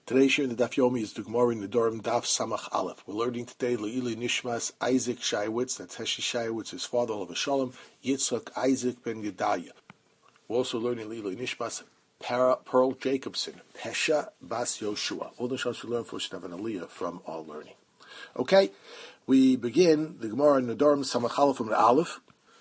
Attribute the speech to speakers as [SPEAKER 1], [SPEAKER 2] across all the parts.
[SPEAKER 1] Today's share in the Daf Yomi is the Gemara in the Nedarim Daf Samach Aleph. We're learning today Le'ili Nishmas Isaac Shaiwitz, that's Heshi Shaiwitz, his father of Shalom, Yitzchak Isaac ben Gedaliah. We're also learning Le'ili Nishmas Pearl Jacobson, Pesha Bas Yoshua. All the shas we learn for should have an aliyah from our learning. Okay, we begin the Gemara in the Nedarim Samach Aleph from the Aleph.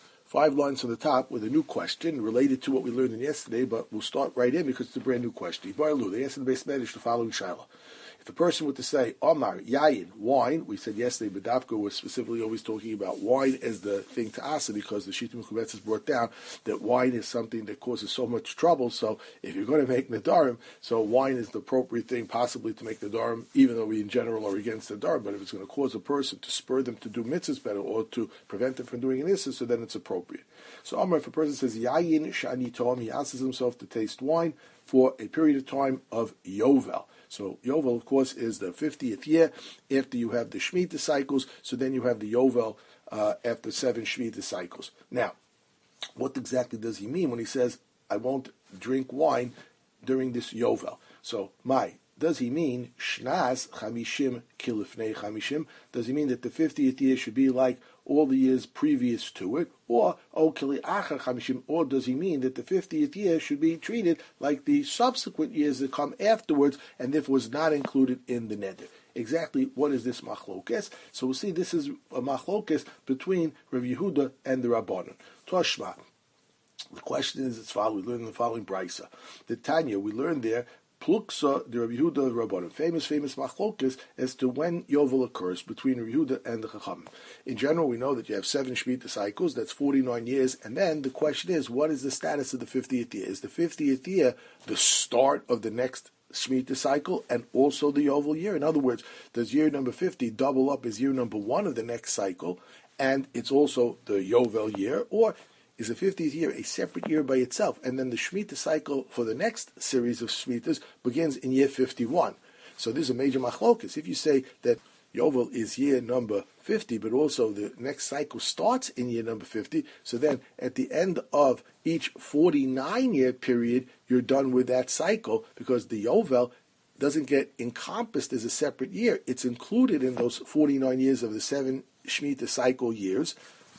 [SPEAKER 1] 5 lines from the top with a new question related to what we learned in yesterday, but we'll start right in because it's a brand new question. They asked in the base medish the following shaila. If a person were to say, Omar, Yayin, wine, we said yesterday, Badavka was specifically always talking about wine as the thing to asa because the Shita Mekubetzes has brought down that wine is something that causes so much trouble. So if you're going to make Nedarim, so wine is the appropriate thing possibly to make Nedarim, even though we in general are against Nedarim. But if it's going to cause a person to spur them to do mitzvahs better or to prevent them from doing an issa, so then it's appropriate. So Omar, if a person says, Yayin Shani Tom, he asks himself to taste wine for a period of time of Yovel. So Yovel, of course, is the 50th year after you have the Shemitah cycles. So then you have the Yovel after 7 Shemitah cycles. Now, what exactly does he mean when he says, I won't drink wine during this Yovel? So, does he mean Shnas Chamishim Kilifnei Chamishim? Does he mean that the 50th year should be like all the years previous to it? Or Kili Achar Chamishim? Or does he mean that the 50th year should be treated like the subsequent years that come afterwards and therefore was not included in the neder? Exactly what is this machlokes? So we'll see this is a machlokes between Rav Yehuda and the Rabbanon. Toshma. The question is as follows. We learn in the following brisa. The Tanya, we learned there, Pluksa, the Rabbi Yehuda, Rabbanim, famous machlokes as to when Yovel occurs between Rabbi Yehuda and the Chachamim. In general, we know that you have 7 Shemitah cycles, that's 49 years, and then the question is, what is the status of the 50th year? Is the 50th year the start of the next Shemitah cycle and also the Yovel year? In other words, does year number 50 double up as year number 1 of the next cycle, and it's also the Yovel year, or is the 50th year a separate year by itself, and then the Shemitah cycle for the next series of Shemitahs begins in year 51. So this is a major machlokas. If you say that Yovel is year number 50, but also the next cycle starts in year number 50, so then at the end of each 49-year period, you're done with that cycle because the Yovel doesn't get encompassed as a separate year. It's included in those 49 years of the 7 Shemitah cycle years.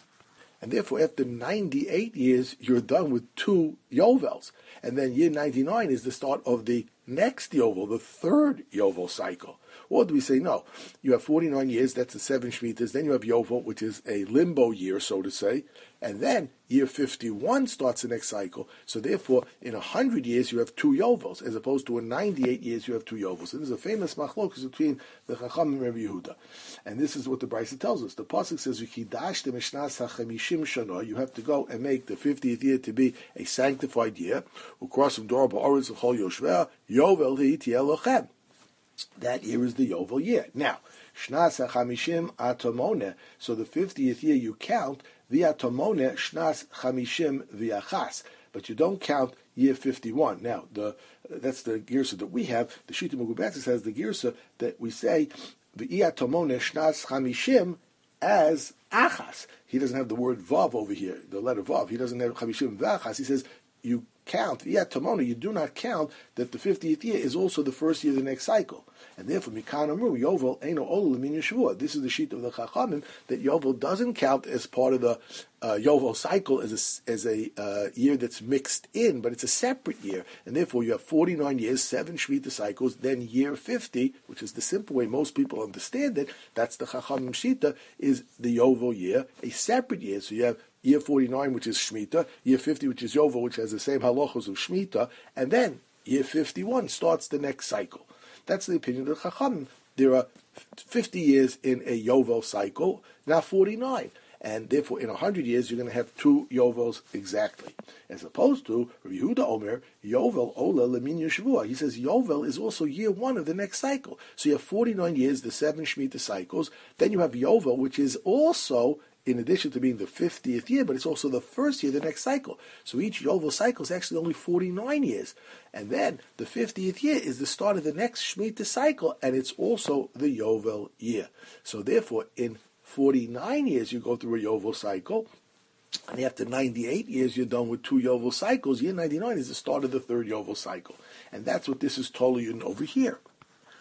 [SPEAKER 1] And therefore, after 98 years, you're done with 2 Yovels. And then year 99 is the start of the next Yovel, the 3rd Yovel cycle. Or do we say, no, you have 49 years, that's the 7 Shemitahs, then you have Yovel, which is a limbo year, so to say, and then year 51 starts the next cycle. So therefore, in 100 years, you have 2 Yovels, as opposed to in 98 years, you have 2 Yovels. And this is a famous machlokas between the Chacham and Rabbi Yehuda. And this is what the Brisa tells us. The Pasuk says, you have to go and make the 50th year to be a sanctified year. Yovel. That year is the Yovel year. Now, Shnas HaChamishim Atomone. So the 50th year you count V'Atomone Shnas Chamishim V'Achas, but you don't count year 51. Now, that's the girsa that we have. The Shita Mekubetzes has the girsa that we say V'Atomone Shnas Chamishim as Achas. He doesn't have the word Vav over here, the letter Vav. He doesn't have Chamishim V'Achas. He says you count, you do not count that the 50th year is also the first year of the next cycle. And therefore, Mikan Amru, Yovel, Eino Ol L'Min Yeshavua. This is the sheet of the Chachamim, that Yovel doesn't count as part of the Yovel cycle as a year that's mixed in, but it's a separate year. And therefore, you have 49 years, 7 Shemitah cycles, then year 50, which is the simple way most people understand it, that's the Chachamim Shita, is the Yovel year, a separate year. So you have year 49, which is Shemitah, year 50, which is Yovel, which has the same halachos of Shemitah, and then year 51 starts the next cycle. That's the opinion of the Chachamim. There are 50 years in a Yovel cycle, now 49. And therefore, in 100 years, you're going to have 2 Yovels exactly. As opposed to Rabbi Yehuda Omer, Yovel Ola Lemin Yeshavua. He says Yovel is also year 1 of the next cycle. So you have 49 years, the 7 Shemitah cycles. Then you have Yovel, which is also, in addition to being the 50th year, but it's also the first year of the next cycle. So each Yovel cycle is actually only 49 years. And then the 50th year is the start of the next Shemitah cycle, and it's also the Yovel year. So therefore, in 49 years you go through a Yovel cycle, and after 98 years you're done with 2 Yovel cycles. Year 99 is the start of the 3rd Yovel cycle. And that's what this is totally over here.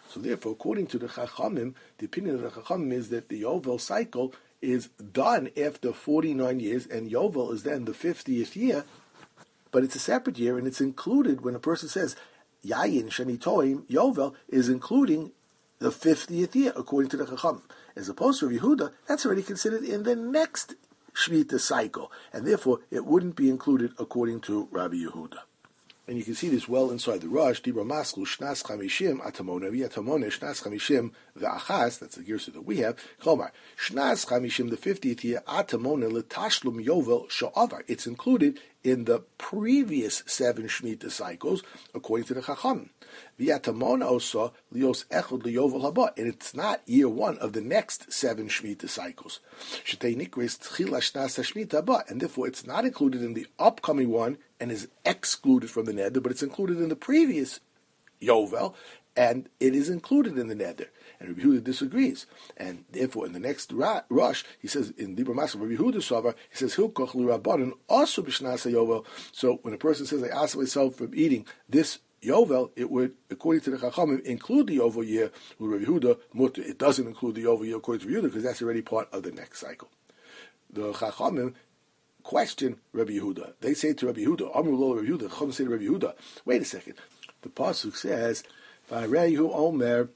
[SPEAKER 1] So therefore, according to the Chachamim, the opinion of the Chachamim is that the Yovel cycle is done after 49 years, and Yovel is then the 50th year, but it's a separate year, and it's included when a person says Yayin Shani Toim, Yovel is including the 50th year, according to the Chachamim. As opposed to Rabbi Yehuda, that's already considered in the next Shemitah cycle, and therefore it wouldn't be included according to Rabbi Yehuda. And you can see this well inside the Rosh. Dibra Masklu Shnas Chamishim Atamona V'Atamona Shnas Chamishim V'Achas. That's the Girsa that we have. Chomar Shnas Chamishim, the 50th year, Atamona L'Tashlum Yovel Sha'avar. It's included in the previous 7 Shemitah cycles, according to the Chacham. V'Atamona also Lios Echod Liyovel Haba, and it's not year 1 of the next 7 Shemitah cycles. Shetei Nikris Tchila Shnas Hashmitah Haba, and therefore it's not included in the upcoming one and is excluded from the neder, but it's included in the previous Yovel, and it is included in the neder. And Rabbi Yehuda disagrees, and therefore in the next Rosh he says in Dibra Maskul Rabbi Yehuda Sover, he says Hilkoch L'Rabbanan also b'Shnas Yovel. So when a person says I ask myself from eating this Yovel, it would, according to the Chachamim, include the Yovel year. With Rabbi Yehuda Mutter, it doesn't include the Yovel year according to Rabbi Yehuda because that's already part of the next cycle. The Chachamim question Rabbi Yehuda. They say to Rabbi Yehuda, Amru lo Rabbi Yehuda, Chachamim say to Rabbi Yehuda, wait a second. The pasuk says, V'arehu omer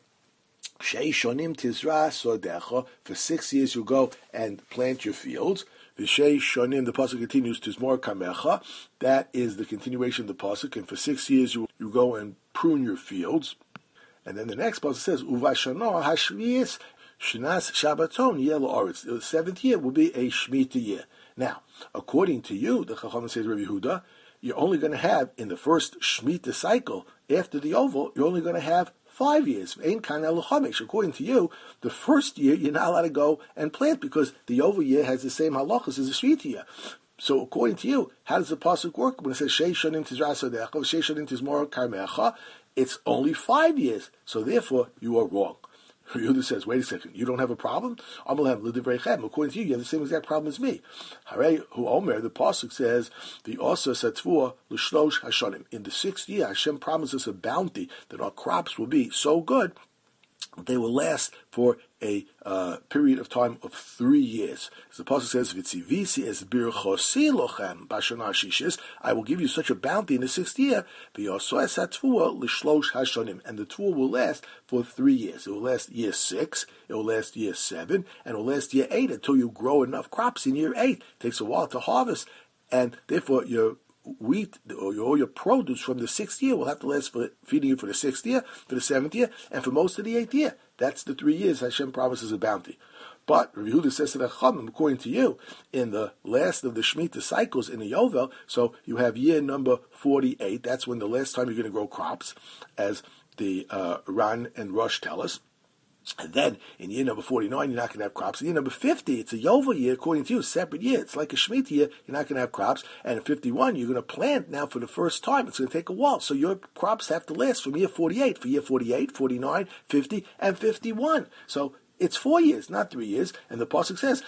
[SPEAKER 1] shei shonim tizra sodecha. For 6 years you go and plant your fields. V'shei shonim, the pasuk continues, tizmor kamecha. That is the continuation of the pasuk. And for 6 years you go and prune your fields. And then the next pasuk says, Uvashana hashvius shnas shabbaton yeh la'aretz. The 7th year will be a Shemitah year. Now, according to you, the Chacham says Rabbi Yehuda, you're only going to have, in the first Shemitah cycle, after the Yovel, you're only going to have 5 years. According to you, the first year you're not allowed to go and plant because the Yovel year has the same halachas as the Shemitah year. So according to you, how does the pasuk work? When it says Shei Shonim Tizra Sodecha, Shei Shonim Tizmor Karmecha, it's only 5 years. So therefore, you are wrong. Yehuda says, wait a second, you don't have a problem? According to you, you have the same exact problem as me. The pasuk says, the Osa Satvua L'Shlosh Hashanim. In the 6th year, Hashem promises a bounty that our crops will be so good they will last for a period of time of 3 years. As the pasuk says, "V'tzivisi es birchosi lochem b'shana shishis." I will give you such a bounty in the 6th year. V'yosoes hatvua l'shlosh hashanim, and the tvua will last for 3 years. It will last year 6, it will last year 7, and it will last year 8 until you grow enough crops in year 8. It takes a while to harvest, and therefore your wheat or all your produce from the 6th year will have to last for feeding you for the 6th year, for the 7th year, and for most of the 8th year. That's the 3 years Hashem promises a bounty. But Rabbi Yehuda says to the Chachamim, according to you, in the last of the Shemitah cycles in the Yovel, so you have year number 48, that's when the last time you're going to grow crops, as the Ran and Rosh tell us. And then, in year number 49, you're not going to have crops. In year number 50, it's a Yovel year, according to you, a separate year. It's like a Shemitah year, you're not going to have crops. And in 51, you're going to plant now for the first time. It's going to take a while. So your crops have to last from year 48, for year 48, 49, 50, and 51. So it's 4 years, not 3 years. And the pasuk says,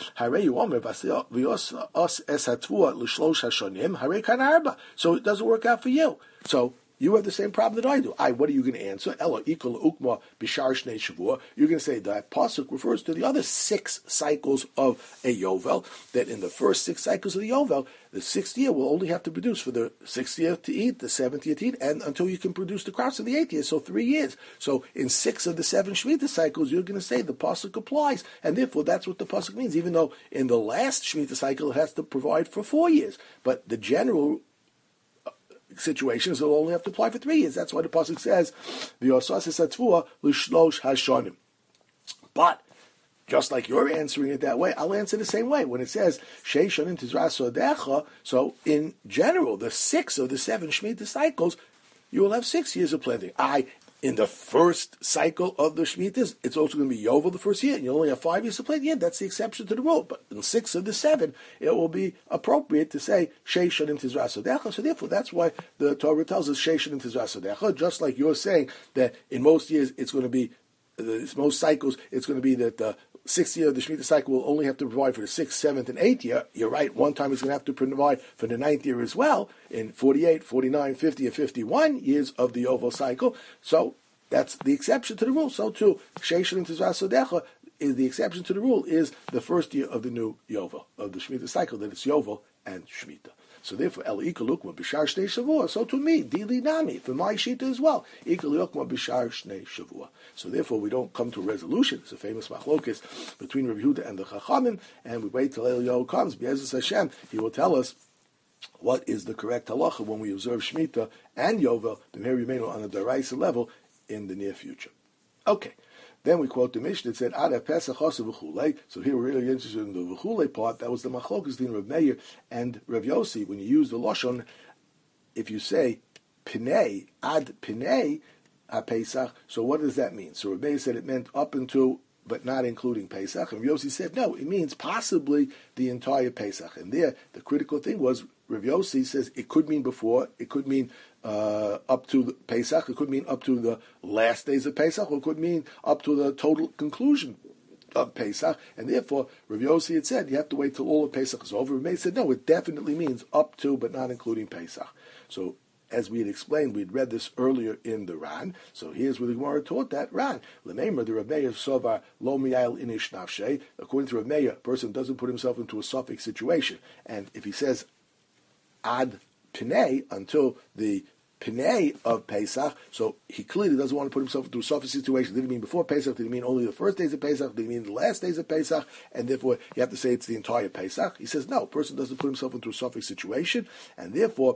[SPEAKER 1] so it doesn't work out for you. So you have the same problem that I do. What are you going to answer? You're going to say that pasuk refers to the other 6 cycles of a Yovel, that in the first 6 cycles of the Yovel, the 6th year will only have to produce for the 6th year to eat, the 7th year to eat, and until you can produce the crops of the 8th year, so 3 years. So in 6 of the 7 Shemitah cycles, you're going to say the pasuk applies, and therefore that's what the pasuk means, even though in the last Shemitah cycle it has to provide for 4 years. But the general situations will only have to apply for 3 years. That's why the pasuk says, but just like you're answering it that way, I'll answer the same way. When it says, so in general, the 6 of the 7 Shemitah cycles, you will have 6 years of planting. In the first cycle of the Shemitahs, it's also going to be Yovel the first year, and you only have 5 years to plant. Yeah, that's the exception to the rule. But in 6 of the 7, it will be appropriate to say, Shei Shonim Tizra Sodecha. So therefore, that's why the Torah tells us, Shei Shonim Tizra Sodecha, just like you're saying that in most years, it's going to be, most cycles, it's going to be that the 6th year of the Shemitah cycle will only have to provide for the 6th, 7th, and 8th year. You're right, one time it's going to have to provide for the 9th year as well, in 48, 49, 50, and 51 years of the Yovel cycle. So that's the exception to the rule. So too, Sheishalim Tizvas Sodecha is the exception to the rule, is the first year of the new Yovel, of the Shemitah cycle, that it's Yovel and Shemitah. So therefore, El Ikal Ukma B'Shar Shnei Shavua. So to me, Dili Nami, for my Shita as well, Ikal Ukma B'Shar Shnei Shavua. So therefore, we don't come to a resolution. It's a famous machlokes between Rav Yehuda and the Chachamim, and we wait till Eliyahu comes. B'Ezus Hashem, he will tell us what is the correct halacha when we observe Shemitah and Yovel, B'Meir Yimenu on a Daraisa level in the near future. Okay. Then we quote the Mishnah that said, Ada Pesach Hasu V'chulei. So here we're really interested in the V'chulei part. That was the Machlokas between Rav Meir and Rav Yossi. When you use the Lashon, if you say Pinei, Ad Pinei HaPesach, so what does that mean? So Rav Meir said it meant up until, but not including Pesach. And Rav Yossi said, no, it means possibly the entire Pesach. And there, the critical thing was, Rav Yossi says it could mean before, it could mean up to the Pesach, it could mean up to the last days of Pesach, or it could mean up to the total conclusion of Pesach, and therefore Rav Yossi had said you have to wait till all of Pesach is over. Rav Meir said no, it definitely means up to, but not including Pesach. So as we had explained, we had read this earlier in the Ran. So here's where the Gemara taught that Ran. L'meimer, the Rav Meir sovar lo miyail inish nafshe. According to Rav Meir, a person doesn't put himself into a suffix situation, and if he says ad Pinei, until the Pinei of Pesach, so he clearly doesn't want to put himself into a suffix situation. Did he mean before Pesach? Did he mean only the first days of Pesach? Did he mean the last days of Pesach? And therefore, you have to say it's the entire Pesach. He says, no, a person doesn't put himself into a suffix situation, and therefore,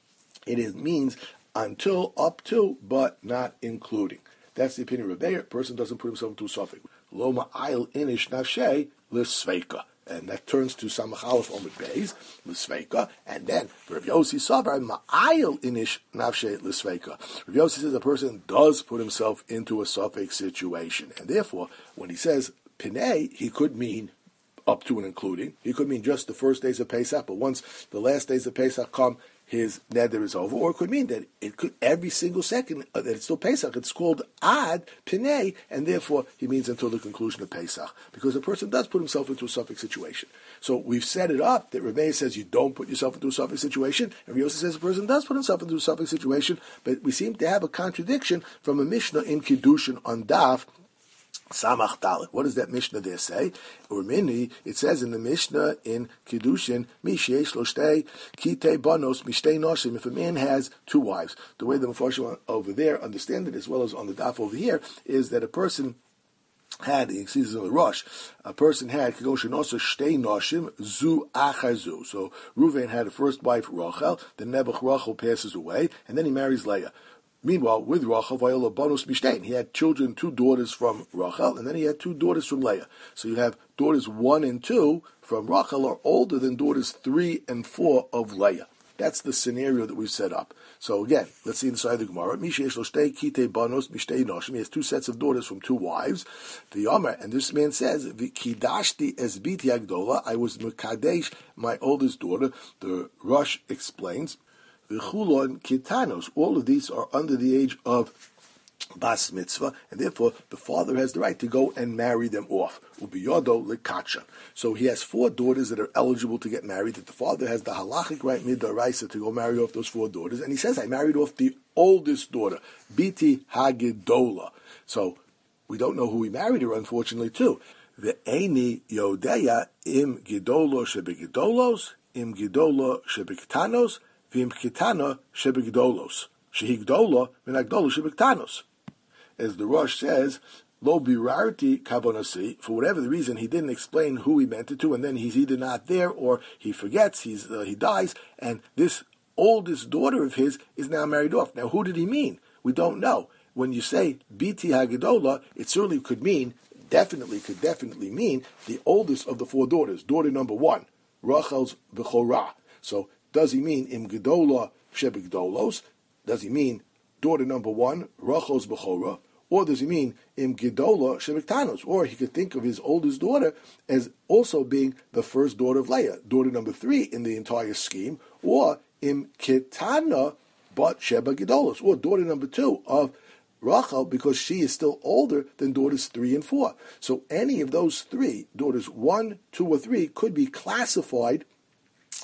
[SPEAKER 1] means until, up to, but not including. That's the opinion of Rav Meir. A person doesn't put himself into a suffix. Lo ma'ayil inish nafshei l'sveika. And that turns to Samach Aleph Omid Beis, L'Sveika, and then Rav Yossi Savar, Ma'ayil Inish Nafshe L'Sveika. Rav Yossi says a person does put himself into a suffix situation, and therefore, when he says Pinei, he could mean up to and including. He could mean just the first days of Pesach, but once the last days of Pesach come, his neder is over. Or it could mean that it could every single second that it's still Pesach. It's called ad pinei, and therefore he means until the conclusion of Pesach, because a person does put himself into a suffix situation. So we've set it up that Rav Meir says you don't put yourself into a suffix situation, and Rav Yossi says a person does put himself into a suffix situation. But we seem to have a contradiction from a Mishnah in Kiddushin on Daf Samach Dalet. What does that Mishnah there say? Urmini, it says in the Mishnah in Kiddushin, Mishyesh lo shtei kitei banos mishtei noshim. If a man has two wives, the way the Mefarshim over there understand it, as well as on the Daf over here, is that a person had, excuse me, Rosh, a person had Kigoshin also shtei noshim zu achar zu. So Reuven had a first wife Rachel, then Nebuch Rachel passes away, and then he marries Leah. Meanwhile, with Rachel, Vayol Bonus Mishtain, he had children, two daughters from Rachel, and then he had two daughters from Leah. So you have daughters 1 and 2 from Rachel are older than daughters 3 and 4 of Leah. That's the scenario that we've set up. So again, let's see inside the Gemara. He has two sets of daughters from two wives. The Yomer, and this man says, Kidashti es biti agdola, I was Mekadesh, my oldest daughter. The Rosh explains, V'chulon kitanos. All of these are under the age of bas mitzvah, and therefore the father has the right to go and marry them off. Ubiyodo lekacha. So he has 4 daughters that are eligible to get married, that the father has the halachic right midaraisa to go marry off those 4 daughters, and he says, I married off the oldest daughter, Biti Hagedola. So we don't know who he married her, unfortunately, too. The Eini Yodeya im Gidolo shebegidolos, im Gidolo shebektanos, v'im kitana shebegidolos. Shehigdola minagdola shebektanos. As the Rosh says, lo birarti kabonasi, for whatever the reason, he didn't explain who he meant it to, and then he's either not there or he forgets, he dies, and this oldest daughter of his is now married off. Now, who did he mean? We don't know. When you say Biti Hagedola, it certainly could mean, could definitely mean the oldest of the 4 daughters, daughter number 1, Rachel's Bechorah. So, does he mean Im Gedola Shebegdolos? Does he mean daughter number 1, Rachel's Bechorah? Or does he mean Im Gedola Shebektanos? Or he could think of his oldest daughter as also being the first daughter of Leah, daughter number 3 in the entire scheme, or Im Ketana but Sheba Gedolos, or daughter number 2 of Rachel, because she is still older than daughters 3 and 4. So any of those 3, daughters 1, 2, or 3, could be classified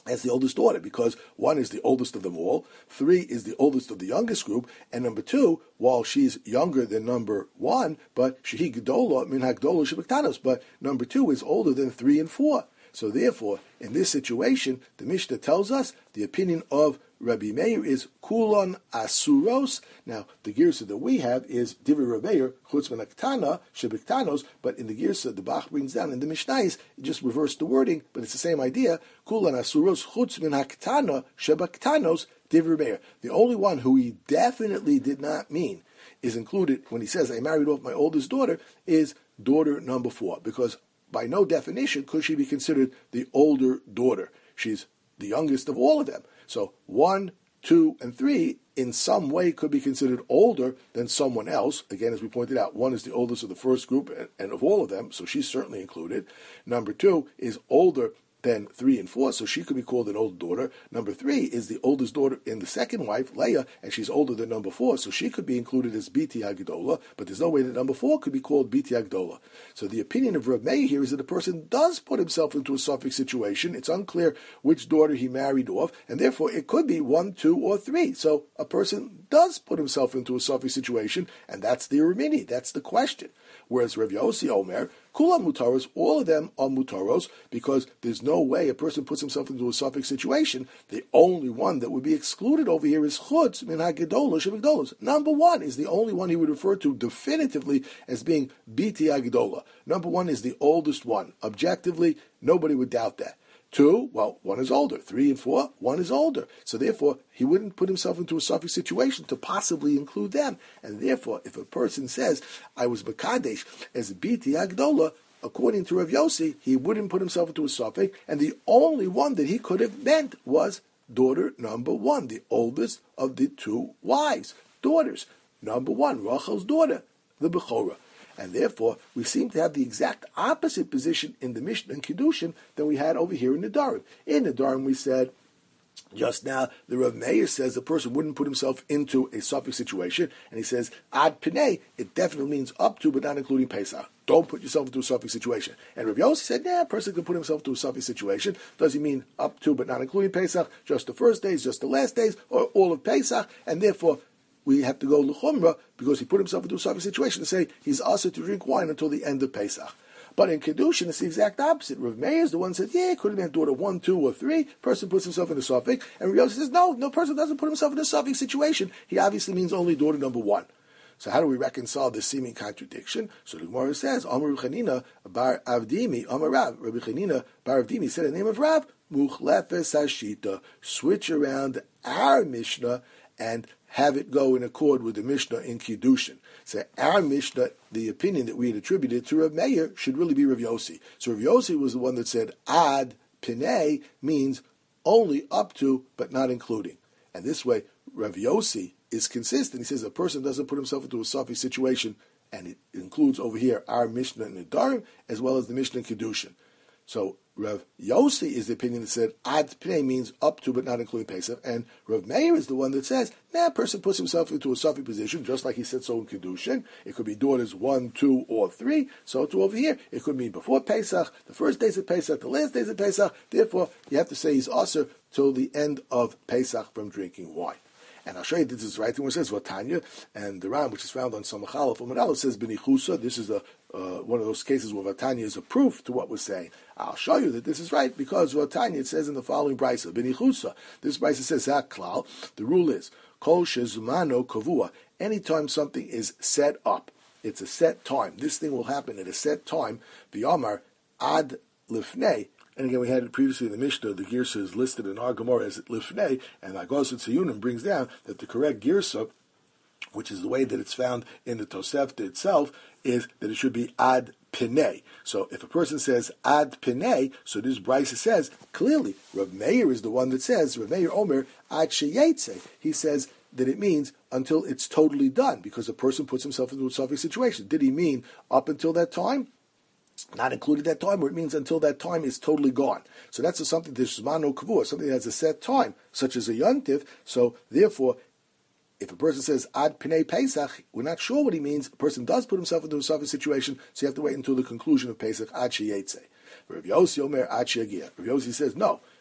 [SPEAKER 1] as the oldest daughter, because 1 is the oldest of them all, 3 is the oldest of the youngest group, and number 2, while she's younger than number 1, but shehi gedola min hagdola shebektanos, but number 2 is older than 3 and 4. So therefore, in this situation, the Mishnah tells us the opinion of Rabbi Meir is kulon asuros. Now, the girsa that we have is divrei Rabbi Meir chutz min haktana shebektanos, but in the girsa the Bach brings down in the Mishnayos, it just reversed the wording, but it's the same idea. Kulon asuros chutz min haktana shebektanos divrei Rabbi Meir. The only one who he definitely did not mean is included when he says I married off my oldest daughter is daughter number 4, because by no definition could she be considered the older daughter. She's the youngest of all of them. So 1, 2, and 3 in some way could be considered older than someone else. Again, as we pointed out, 1 is the oldest of the first group and of all of them, so she's certainly included. Number 2 is older than 3 and 4, so she could be called an older daughter. Number 3 is the oldest daughter in the second wife, Leah, and she's older than number 4, so she could be included as Biti Hagdola, but there's no way that number 4 could be called Biti Hagdola. So the opinion of Rav Meir here is that a person does put himself into a suffix situation. It's unclear which daughter he married off, and therefore it could be 1, 2, or 3. So a person does put himself into a suffix situation, and that's the Rimini, that's the question. Whereas Rav Yossi Omer, Kulam Mutaros, all of them are Mutaros, because there's no way a person puts himself into a suffix situation. The only one that would be excluded over here is Chutz min HaGedolos Shebigdolos. Number 1 is the only one he would refer to definitively as being Biti HaGedola. Number 1 is the oldest one. Objectively, nobody would doubt that. 2, well, 1 is older. 3 and 4, 1 is older. So therefore, he wouldn't put himself into a suffix situation to possibly include them. And therefore, if a person says, I was Makadesh as Biti Agdola, according to Rav Yossi, he wouldn't put himself into a suffix, and the only one that he could have meant was daughter number 1, the oldest of the 2 wives. Daughters. Number 1, Rachel's daughter, the Bechorah. And therefore, we seem to have the exact opposite position in the Mishnah and Kiddushin than we had over here in the Dharam. In the Dharam, we said just now, the Rav Meir says a person wouldn't put himself into a suffix situation, and he says, ad pinei, it definitely means up to, but not including Pesach. Don't put yourself into a suffix situation. And Rav Yossi said, a person can put himself into a suffix situation. Does he mean up to, but not including Pesach, just the first days, just the last days, or all of Pesach? And therefore, we have to go l'chumra because he put himself into a suffix situation to say he's asked to drink wine until the end of Pesach. But in Kiddushin, it's the exact opposite. Rav Meir is the one who says, it could have been daughter 1, 2, or 3. Person puts himself in a suffix. And Rav Yossi says, no person doesn't put himself in a suffix situation. He obviously means only daughter number 1. So how do we reconcile this seeming contradiction? So the Gemara says, Amar Chanina bar Avdimi, Amar Rav. Rabbi Chanina bar Avdimi said the name of Rav, Muchlefes Hashita. Switch around our Mishnah and have it go in accord with the Mishnah in Kiddushin. So our Mishnah, the opinion that we had attributed to Rav Meir, should really be Rav Yossi. So Rav Yossi was the one that said ad pinei means only up to, but not including. And this way, Rav Yossi is consistent. He says a person doesn't put himself into a suffix situation, and it includes over here our Mishnah in Nedarim, as well as the Mishnah in Kiddushin. So Rav Yossi is the opinion that said ad pnei means up to but not including Pesach, and Rav Meir is the one that says a person puts himself into a suffix position, just like he said so in Kiddushin. It could be daughters 1, 2, or 3. So too over here, it could mean before Pesach, the first days of Pesach, the last days of Pesach. Therefore, you have to say he's also till the end of Pesach from drinking wine. And I'll show you this is right thing where it says Vatanya, and the Ram, which is found on Samach Aleph Amud Aleph, says Benichusa. This is one of those cases where Vatanya is a proof to what we're saying. I'll show you that this is right because Vatanya, it says in the following brisa, Benichusa. This brisa says Zaklal. The rule is Kol Shezumano Kavua. Anytime something is set up, it's a set time. This thing will happen at a set time. V'yamar ad lifnei. And again, we had it previously in the Mishnah. The Girsa is listed in our Gemara as Lifnei, and Agosa Tziyunim brings down that the correct Girsa, which is the way that it's found in the Tosefta itself, is that it should be Ad Pinei. So if a person says Ad Pinei, so this Brisa says, clearly, Rav Meir is the one that says, Rav Meir Omer Ad Sheyetze. He says that it means until it's totally done, because a person puts himself into a suffix situation. Did he mean up until that time? Not included that time, or it means until that time is totally gone. So that's something that's Zmano Kavua, something that has a set time, such as a Yontif. So therefore, if a person says Ad Pinei Pesach, we're not sure what he means. A person does put himself into a suffix situation, so you have to wait until the conclusion of Pesach, Ad Sheyetze. Rav Yossi Omer Ad Sheyagia. Rav Yossi says, no,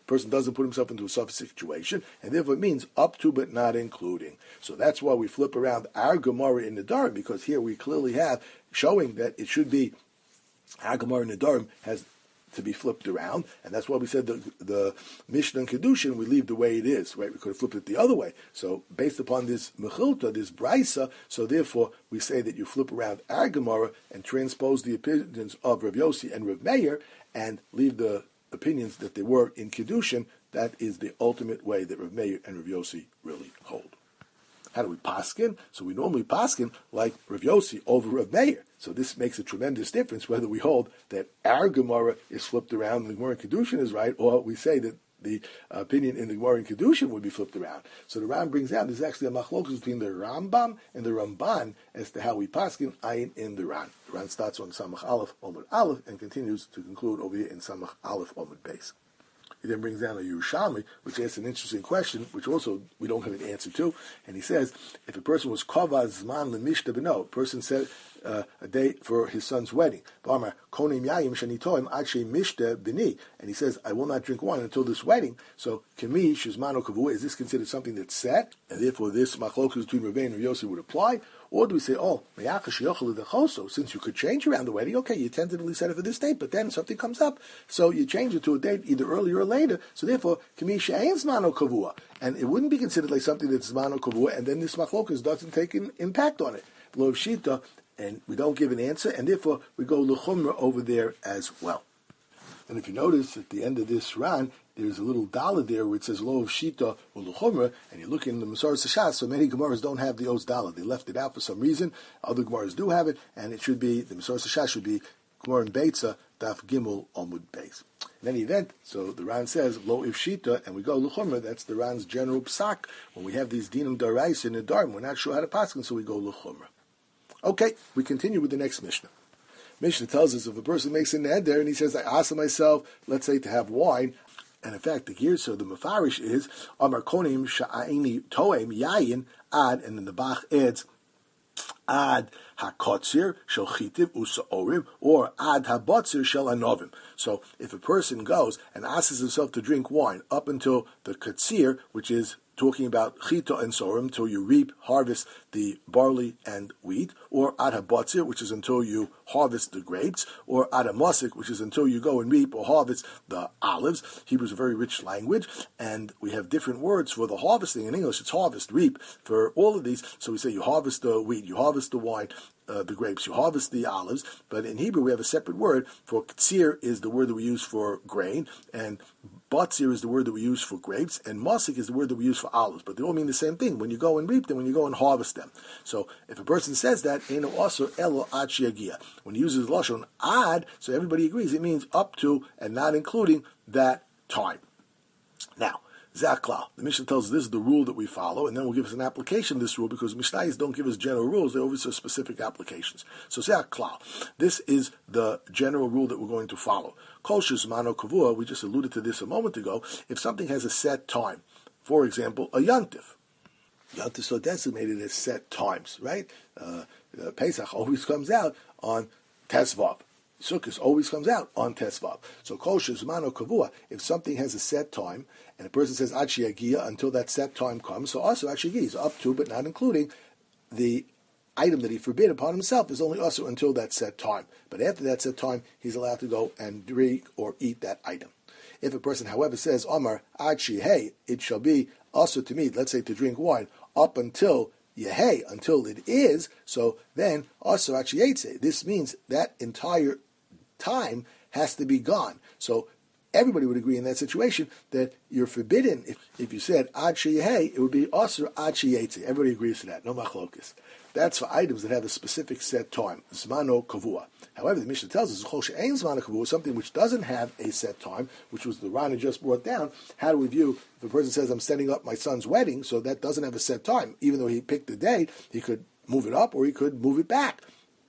[SPEAKER 1] person doesn't put himself into a suffix situation, and therefore it means up to but not including. So that's why we flip around our Gemara in Nedarim, because here we clearly have showing that it should be our Gemara in Nedarim has to be flipped around, and that's why we said the Mishnah and Kedushin we leave the way it is, right? We could have flipped it the other way. So based upon this Mechilta, this Braisa, so therefore we say that you flip around our Gemara and transpose the opinions of Rav Yossi and Rav Meir and leave the opinions that they were in Kedushin. That is the ultimate way that Rav Meir and Rav Yossi really hold. How do we paskin? So we normally paskin like Rav Yossi over Rav Meir. So this makes a tremendous difference whether we hold that our Gemara is flipped around and the Gemara in Kedushin is right, or we say that the opinion in the Gemara in Kedushin would be flipped around. So the Ram brings out there's actually a machlokus between the Rambam and the Ramban as to how we paskin ayin in the Ran. The Ran starts on Samach Aleph Omid Aleph and continues to conclude over here in Samach Aleph Omid Beis. He then brings down a Yerushalmi, which asks an interesting question, which also we don't have an answer to. And he says, if a person was kavad zman lemishta b'no, a person said a date for his son's wedding. And he says, I will not drink wine until this wedding. So, kemi shizmano kavua, is this considered something that's set? And therefore this machlokus between Rebbein and Yossi would apply? Or do we say, since you could change around the wedding, okay, you tentatively set it for this date, but then something comes up, so you change it to a date either earlier or later, so therefore, kemi she'ain zmano kavua, and it wouldn't be considered like something that's zmano kavua, and then this machlokus doesn't take an impact on it. Lo shita, and we don't give an answer, and therefore we go l'chumra over there as well. And if you notice, at the end of this Ran, there's a little dollar there where it says lo of shita or l'chumra, and you look in the Masoras Hashas, so many Gemaras don't have the oz dollar. They left it out for some reason. Other Gemaras do have it, and it should be, the Masoras Hashas should be Gemara in Beitza, Daf Gimel, Omud Beis. In any event, so the Ran says lo if shita, and we go l'chumra, that's the Ran's general psak. When we have these dinim darais in the Nedarim, we're not sure how to paskin, so we go l'chumra. Okay, we continue with the next Mishnah. Mishnah tells us if a person makes a neder and he says, I asked myself, let's say, to have wine, and in fact, the Girsa, the Mefarish is, Amar Konim Sha'aini Toem Yayin Ad, and then the Bach adds, Ad HaKotzir Shel Chitiv Usa'orim, or Ad HaBotzir Shel Anovim. So, if a person goes and asks himself to drink wine up until the Katzir, which is talking about chita and sorim, until you reap, harvest the barley and wheat, or ad habatzir, which is until you harvest the grapes, or ad hamasik, which is until you go and reap or harvest the olives. Hebrew is a very rich language, and we have different words for the harvesting. In English, it's harvest, reap, for all of these. So we say you harvest the wheat, you harvest the wine, the grapes, you harvest the olives, but in Hebrew we have a separate word. For ktsir is the word that we use for grain, and batzir is the word that we use for grapes, and masik is the word that we use for olives, but they all mean the same thing, when you go and reap them, when you go and harvest them. So if a person says that, eno also elo ad shiagia, when he uses lashon ad, so everybody agrees, it means up to and not including that time. Now, Zakla. The Mishnah tells us this is the rule that we follow, and then we'll give us an application of this rule, because Mishnayos don't give us general rules, they always have specific applications. So Zakla. This is the general rule that we're going to follow. Kol shezmano kavua, we just alluded to this a moment ago, if something has a set time, for example, a yantif. Yantifs are designated as set times, right? Pesach always comes out on Tesvav. Sukkot always comes out on Tesvav. So kol shezmano kavua, if something has a set time, and a person says ad sheyagia until that set time comes, so also ad sheyagia is up to but not including the item that he forbid upon himself is only also until that set time. But after that set time, he's allowed to go and drink or eat that item. If a person, however, says Omar ad shehei, it shall be also to me, let's say to drink wine, up until Yehei, until it is, so then also ad sheyetze. This means that entire time has to be gone. So everybody would agree in that situation that you're forbidden. If you said ad sheyehei, it would be also ad sheyetze. Everybody agrees to that. No machlokas. That's for items that have a specific set time. Zmano kavua. However, the Mishnah tells us chol she'ein zmano kavua, something which doesn't have a set time, which was the Rana just brought down. How do we view if a person says I'm setting up my son's wedding, so that doesn't have a set time? Even though he picked the day, he could move it up or he could move it back.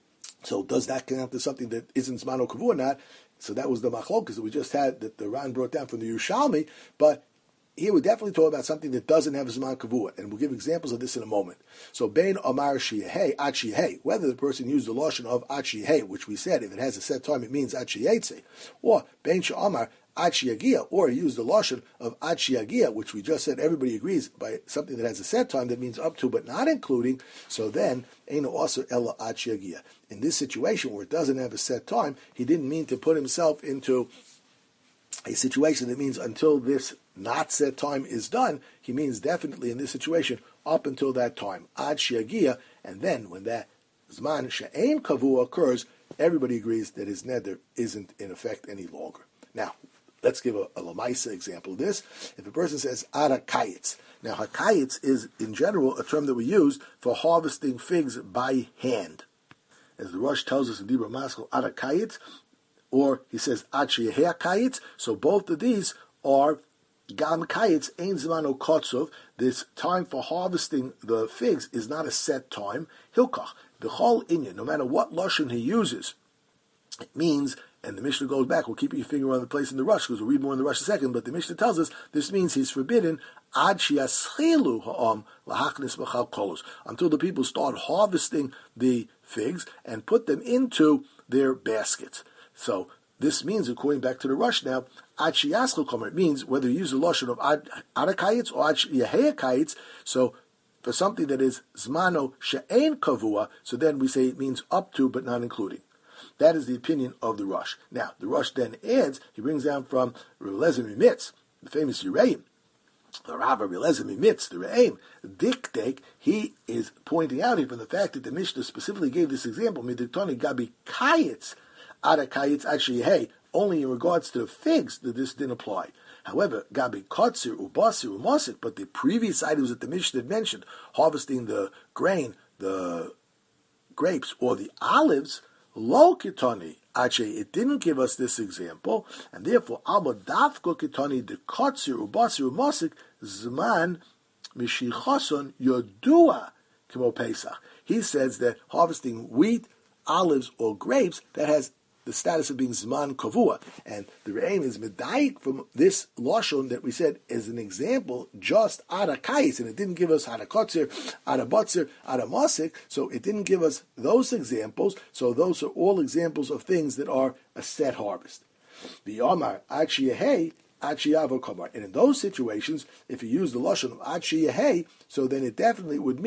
[SPEAKER 1] So does that count as something that isn't Zmano Kavua or not? So that was the machlokas that we just had that the Ran brought down from the Yerushalmi, but here we definitely talk about something that doesn't have Zman Kavua, and we'll give examples of this in a moment. So Bein Amar Shehei, Ad Shehei, whether the person used the lashon of Ad Shehei, which we said if it has a set time it means Ad Sheyetze, or Bein She'amar Achiagia, or he used the lashon of Achiagia, which we just said everybody agrees by something that has a set time that means up to but not including. So then Eino also Ella Achiagia. In this situation where it doesn't have a set time, he didn't mean to put himself into a situation that means until this not set time is done. He means definitely in this situation up until that time, ad shiagia, and then when that zman she'ein kavua occurs, everybody agrees that his neder isn't in effect any longer. Now, let's give a lamaisa example of this. If a person says ada kayitz, now hakayitz is in general a term that we use for harvesting figs by hand, as the Rosh tells us in Dibra Maskal ada kayitz, or he says ad sheyehei kayitz. So both of these are gam kayitz ein zmano kotzov. This time for harvesting the figs is not a set time. Hilkach the whole inyan, no matter what lashon he uses, it means. And the Mishnah goes back. We'll keep your finger on the place in the Rush because we'll read more in the Rush in a second. But the Mishnah tells us this means he's forbidden ad shiaschilu ha'am lahachnis b'chal kolos, until the people start harvesting the figs and put them into their baskets. So this means, according back to the Rush now, ad shiaschil komer. It means whether you use the lashon of ad akayitz or ad yehei akayitz. So for something that is zmano she'ein kavua, so then we say it means up to but not including. That is the opinion of the Rosh. Now, the Rosh then adds, he brings down from Reb Eliezer Mimitz, the famous Yereim, the Rav Reb Eliezer Mimitz, the Re'im, Diktek, he is pointing out here from the fact that the Mishnah specifically gave this example, Midiktoni Gabi Kayitz, Ada Kayitz Achiyeh, only in regards to the figs that this didn't apply. However, Gabi Kotzir, Ubasir, Umosik, but the previous items that the Mishnah had mentioned, harvesting the grain, the grapes, or the olives, Lo kitani, actually, it didn't give us this example, and therefore, Alba dafko kitani de kotzir ubasir umosik zman mishichason yodua kimo Pesach. He says that harvesting wheat, olives, or grapes that has the status of being zman kavua, and the re'im is medayik from this lashon that we said as an example, just ada kais, and it didn't give us ada kotzir, ada botzir, ada mosik, so it didn't give us those examples. So those are all examples of things that are a set harvest. The Omar ad sheyehei ad sheyavo kamar, and in those situations, if you use the lashon of ad sheyehei, so then it definitely would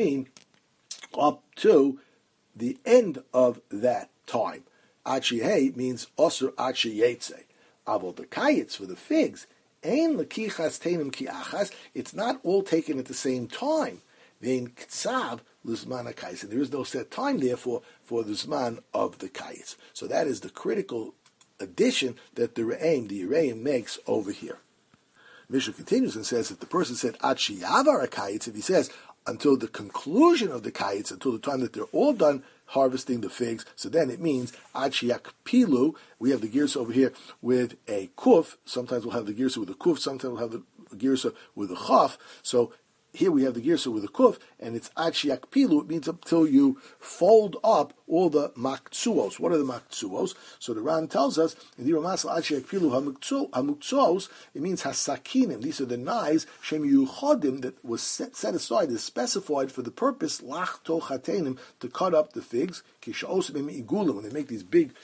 [SPEAKER 1] mean up to the end of that time. Achiyeh means osur achiyetze. Avol the kayitz for the figs, ein lekichas teinim ki achas. It's not all taken at the same time. Vein ktsav luzman hakayitz, and there is no set time therefore for the zman of the kayitz. So that is the critical addition that the Yereim makes over here. Mishnah continues and says that the person said achiyavar hakayitz, if he says until the conclusion of the kayitz, until the time that they're all done harvesting the figs, so then it means achiyak pilu. We have the girsa over here with a kuf. Sometimes we'll have the girsa with a kuf. Sometimes we'll have the girsa with a chaf. So here we have the girsa with a kuf, and it's achiyak pilu. It means until you fold up all the maktsuos. What are the maktsuos? So the Ran tells us in the Ramasal achiyak pilu hamuksuos. It means hasakinim. These are the knives shem yuchodim that was set aside, is specified for the purpose lachto chatenim, to cut up the figs. When they make these big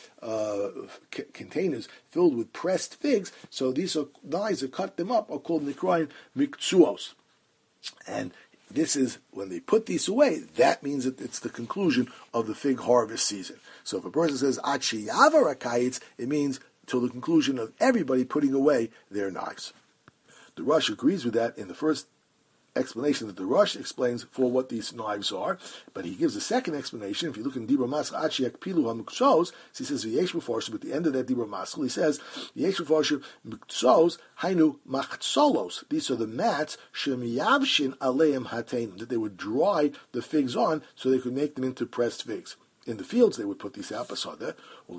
[SPEAKER 1] containers filled with pressed figs, so these are knives that cut them up are called nikrayin miktsuos. And this is, when they put these away, that means that it's the conclusion of the fig harvest season. So if a person says achiyavar hakayitz, it means till the conclusion of everybody putting away their knives. The Rosh agrees with that in the first explanation that the Rosh explains for what these knives are, but he gives a second explanation. If you look in Dibra Maskal Achiyak Pilu HaMuktzos, he says V'yesh B'Forshim, at the end of that Dibra Maskal, he says V'yesh B'Forshim Muktzos Hainu Machtzolos. These are the mats Shemiyavshin Aleim Hatein, that they would dry the figs on so they could make them into pressed figs. In the fields, they would put these out basada.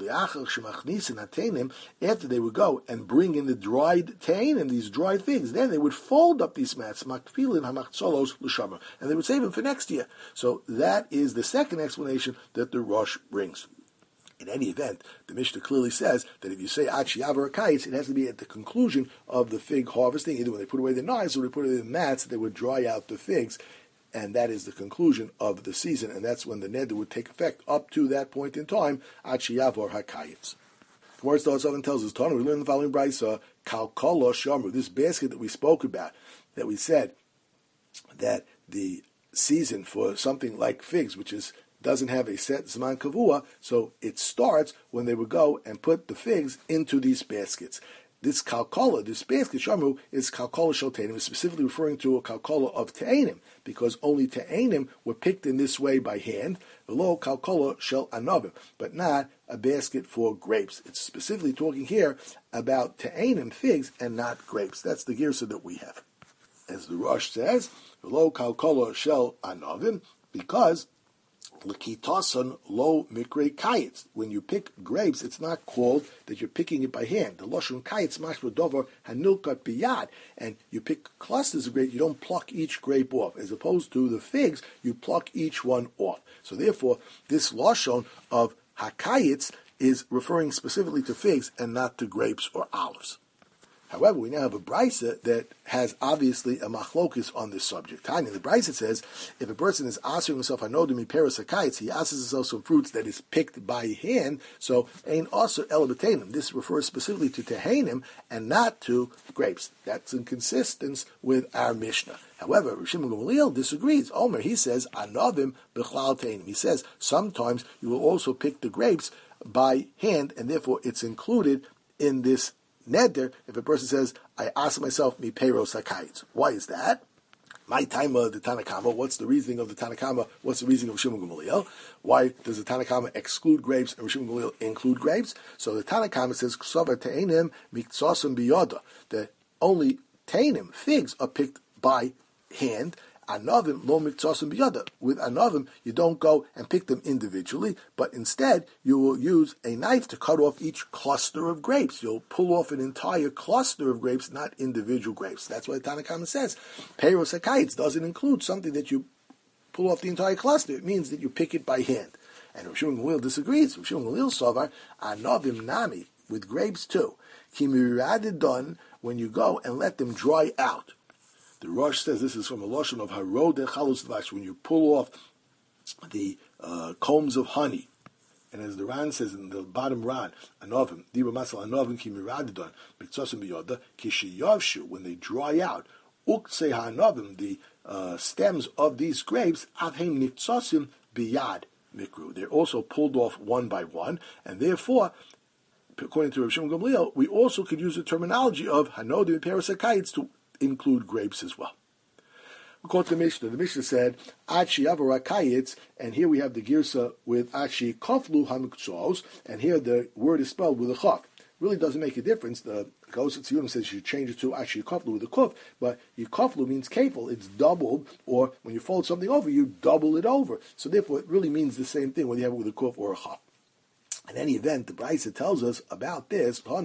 [SPEAKER 1] After they would go and bring in the dried tainim, these dried figs, then they would fold up these mats, and they would save them for next year. So that is the second explanation that the Rosh brings. In any event, the Mishnah clearly says that if you say achiyavar hakayitz, it has to be at the conclusion of the fig harvesting, either when they put away the knives or they put away the mats, they would dry out the figs. And that is the conclusion of the season, and that's when the neder would take effect. Up to that point in time, achiyavar hakayitz. Gemara starts off and tells us, Tana, we learn the following brisa, kalkala shamru, this basket that we spoke about, that we said that the season for something like figs, which doesn't have a set zman kavua, so it starts when they would go and put the figs into these baskets. This kalkala, this basket, shamru, is kalkala shel te'anim, is specifically referring to a kalkala of te'anim, because only te'anim were picked in this way by hand, below kalkala shel anavim, but not a basket for grapes. It's specifically talking here about te'anim, figs, and not grapes. That's the girsa that we have. As the Rosh says, below kalkala shel anavim, because L'kitason lo mikre kayitz. When you pick grapes, it's not called that you're picking it by hand. The loshon kayitz mashma dover hanilkat biyad. And you pick clusters of grapes, you don't pluck each grape off. As opposed to the figs, you pluck each one off. So therefore, this loshon of hakayitz is referring specifically to figs and not to grapes or olives. However, we now have a brisa that has obviously a machlokis on this subject. Tanya, the brisa says, if a person is asking himself, "Hanodimi peros hakayitz," he asks himself some fruits that is picked by hand. So, ein aser elabatenim. This refers specifically to tehanim and not to grapes. That's in consistence with our Mishnah. However, Rav Shimon Gamliel disagrees. Omer, he says, "Anavim b'chlal tehanim." He says sometimes you will also pick the grapes by hand, and therefore it's included in this neder, if a person says, I ask myself, mi peiros hakayitz. Why is that? My time of the Tanakama, what's the reasoning of the Tanakama? What's the reasoning of Shimon Gamliel? Why does the Tanakama exclude grapes and Shimon Gamliel include grapes? So the Tanakama says, Ksava te'enim miktsosim biyoda. That only te'enim, figs, are picked by hand. Anavim lo miktsosim biyada. With anavim, you don't go and pick them individually, but instead you will use a knife to cut off each cluster of grapes. You'll pull off an entire cluster of grapes, not individual grapes. That's why the Tanakama says peiros hakayitz doesn't include something that you pull off the entire cluster. It means that you pick it by hand. And Rav Shimon Gamliel disagrees. Rav Shimon Gamliel savar anavim nami, with grapes too. Kimiradidon, when you go and let them dry out. The Rosh says this is from a loshon of harod and chalus dvash, when you pull off the combs of honey. And as the Ran says in the bottom Ran, anovim, diba masal anovim ki miradidon, miktsosim biyoda, kishiyavshu, when they dry out, ukse ha'anovim, the stems of these grapes, avheim niktsosim biyad mikru. They're also pulled off one by one, and therefore, according to Rav Shimon Gamliel, we also could use the terminology of hanodim peros hakayitz to include grapes as well. We quote the Mishnah. The Mishnah said, Achi avara kayitz, and here we have the girsa with Achi koflu hamiktzos, and here the word is spelled with a chaf. Really doesn't make a difference. The Kosa Tziyunim says you should change it to Achi koflu with a kuf, but koflu means kefil. It's doubled, or when you fold something over, you double it over. So therefore, it really means the same thing whether you have it with a kuf or a chaf. In any event, the Brisa tells us about this. It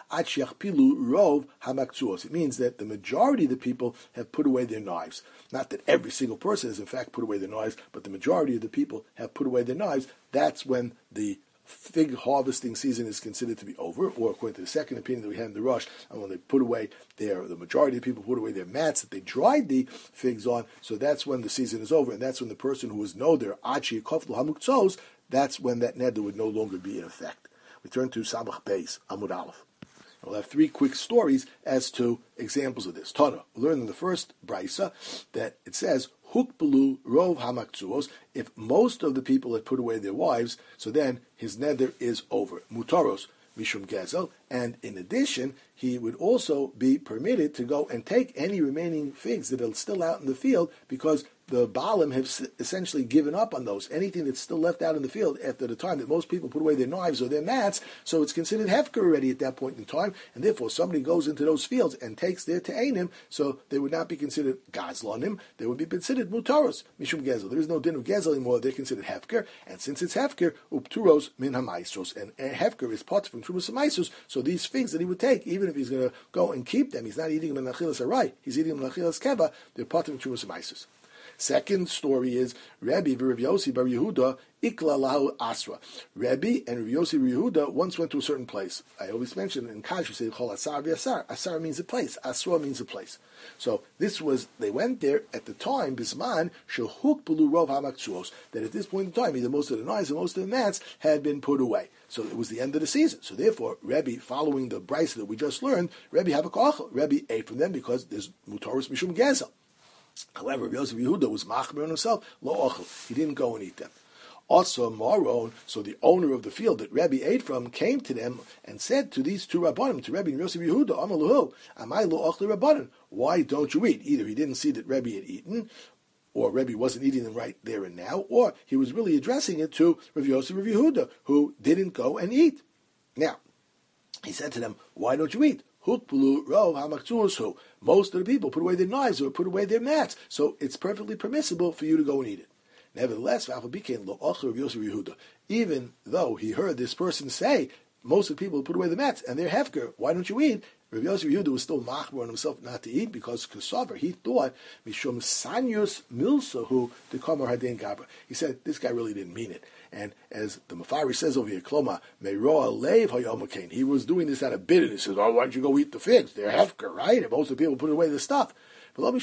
[SPEAKER 1] means that the majority of the people have put away their knives. Not that every single person has in fact put away their knives, but the majority of the people have put away their knives. That's when the fig harvesting season is considered to be over, or according to the second opinion that we had in the Rosh, and when they put away the majority of people put away their mats that they dried the figs on, so that's when the season is over, and that's when the person who is noder, achi koflu hamuktzos, that's when that neder would no longer be in effect. We turn to Samach Beis, Amud Aleph. We'll have three quick stories as to examples of this. Tana, we learned in the first brisa that it says, Hukbelu rov hamakzuos, if most of the people had put away their wives, so then his neder is over. Mutaros, mishum gezel, and in addition, he would also be permitted to go and take any remaining figs that are still out in the field, because the Baalim have essentially given up on those. Anything that's still left out in the field after the time that most people put away their knives or their mats, so it's considered hefker already at that point in time, and therefore somebody goes into those fields and takes their te'enim, so they would not be considered gazlanim, they would be considered mutaros, mishum gezel. There is no din of gezel anymore, they're considered hefker, and since it's hefker, upturos min hamaistros, and hefker is part from trumas hamaistros, so these figs that he would take, even if he's going to go and keep them, he's not eating them in achilas arai, he's eating them in achilas keva, they're part from trumas hamaistros. Second story is Rabbi Rav Yossi bar Yehuda ikla lahu asra. Rabbi and Rav Yossi bar Yehuda once went to a certain place. I always mention in Kash, you say chol asar v'asar. Asar means a place. Asra means a place. So they went there at the time, Bisman, shehuk b'lu rov hamakzuos, that at this point in time, either most of the knives and most of the mats had been put away. So it was the end of the season. So therefore, Rabbi, following the brisa that we just learned, Rabbi have a kochel. Rabbi ate from them because there's mutaris mishum gezel. However, Rabbi Yosef Yehuda was machmer on himself, lo ochel. He didn't go and eat them. Also, Maron, so the owner of the field that Rabbi ate from, came to them and said to these two Rabbanim, to Rabbi and Yosef Yehuda, Amaluhu, Amai lo ochli Rabbanim, why don't you eat? Either he didn't see that Rabbi had eaten, or Rabbi wasn't eating them right there and now, or he was really addressing it to Rabbi Yosef Yehuda, who didn't go and eat. Now, he said to them, why don't you eat? Most of the people put away their knives or put away their mats, so it's perfectly permissible for you to go and eat it. Nevertheless, even though he heard this person say, most of the people put away the mats and they're hefker, why don't you eat? Rabbi Yosef Yehuda was still machmer on himself not to eat because Kesavar, he thought, Mishum Sanyus Milsahu to Kamar Hadin Gabra. He said, this guy really didn't mean it. And as the Mafari says over here, Kloma, Meroa Leiv Hayomakain, he was doing this out of bitterness. He says, why don't you go eat the figs? They're hefker, right? And most of the people put away the stuff. This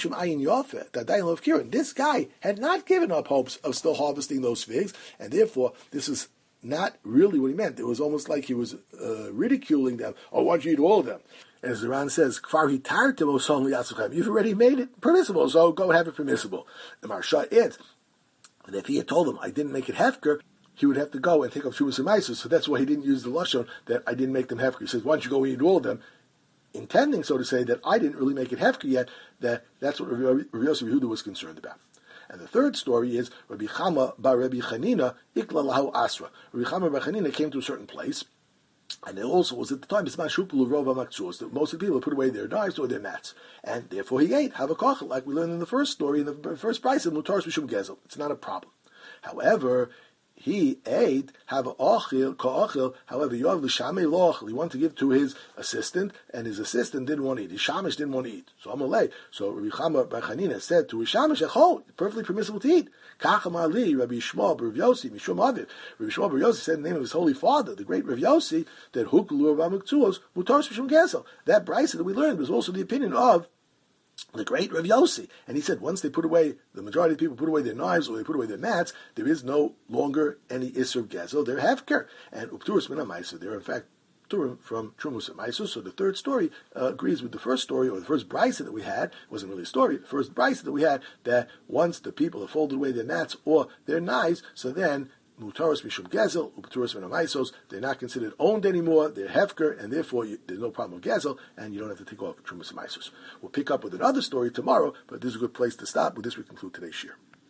[SPEAKER 1] guy had not given up hopes of still harvesting those figs, and therefore this is not really what he meant. It was almost like he was ridiculing them. Oh, why don't you eat all of them? And as the Ran says, you've already made it permissible, so go have it permissible. The Marsha adds that if he had told him, I didn't make it hefker, he would have to go and take up Shumas and Maisus, so that's why he didn't use the Lashon that I didn't make them hefker. He says, why don't you go and eat all of them? Intending, so to say, that I didn't really make it hefker yet, that's what Rabbi Yosef Yehuda was concerned about. And the third story is Rabbi Chama bar Rabbi Chanina ikla lahu asra. Rabbi Chama bar Chanina came to a certain place, and there also was at the time that most of the people put away their knives or their mats, and therefore he ate have a kochel, like we learned in the first story, in the first price of mutaris mishum gezel. It's not a problem. However, he ate, have a ochil, ka'ochil, however, Yoav l'shamei lo'ochil, he wanted to give to his assistant, and his assistant didn't want to eat. His shamish didn't want to eat. So Amalei, so Rabbi Chama bar Chanina said to his shamish, echol, perfectly permissible to eat. Kacham ali, Rabbi Shmuel bar Yossi, Mishum Aviv. Rabbi Shmuel bar Yossi said in the name of his holy father, the great Rav Yossi, that huklu Rav Amiktuos, mutaris mishum gezel. That brisa that we learned was also the opinion of the great Rav Yossi. And he said once they put away, the majority of people put away their knives or they put away their mats, there is no longer any Isser of Gezel, they're hefker. And Upturis Min HaMaisa, they're in fact Turim from Trumus and Maisus. So the third story agrees with the first story, or the first brisa that we had, wasn't really a story, the first brisa that we had, that once the people have folded away their mats or their knives, so then Mutaris Mishum Gezel, Upturis Min HaMaisos, they're not considered owned anymore, they're hefker, and therefore there's no problem with Gezel, and you don't have to take off Trumas and Maisos. We'll pick up with another story tomorrow, but this is a good place to stop. With this, we conclude today's shir.